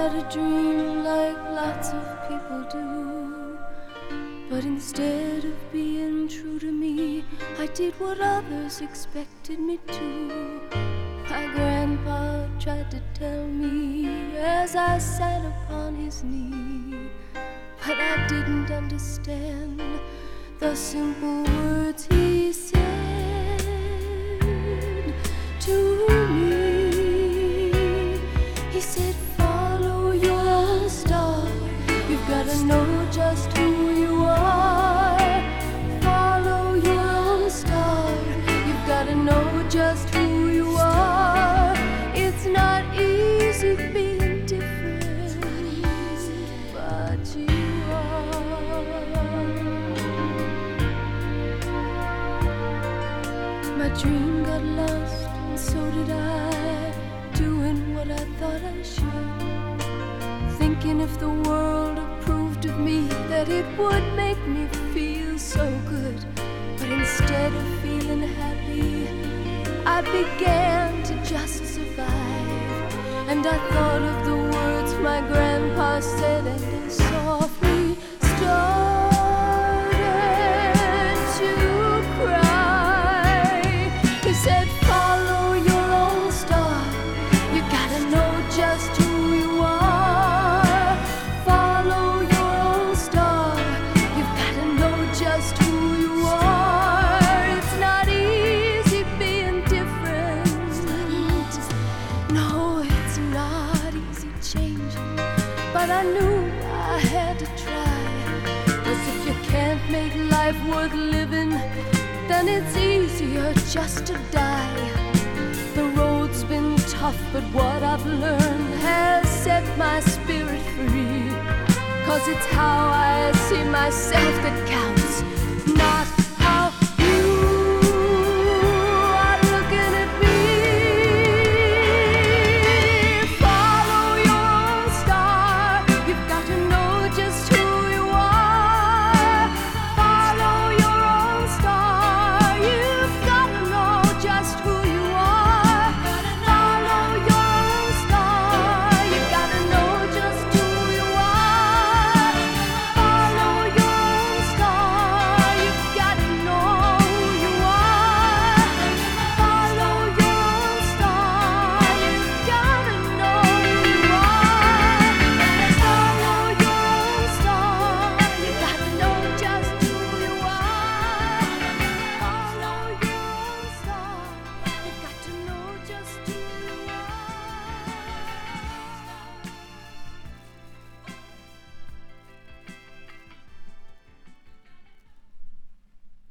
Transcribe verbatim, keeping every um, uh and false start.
had a dream like lots of people do, but instead of being true to me, I did what others expected me to. My grandpa tried to tell me as I sat upon his knee, but I didn't understand the simple words he said to me. He said, follow your star, you've got to know just who you are. Follow your star, you've got to know just who you are. It's not easy being different, but you are. My dream got lost, and so did I, doing what I thought I should, thinking if the world approved of me that it would make me feel so good. But instead of feeling happy, I began to just survive, and I thought of the words my grandpa said, and I softly started to cry. He said, follow your own star, you gotta know just who you are. Follow your own star, you've gotta know just who you are. It's not easy being different, no, it's not easy changing, but I knew I had to try. 'Cause if you can't make life worth living, then it's easier just to die. The road's been tough, but what I've learned has set my spirit free. 'Cause it's how I see myself that counts, not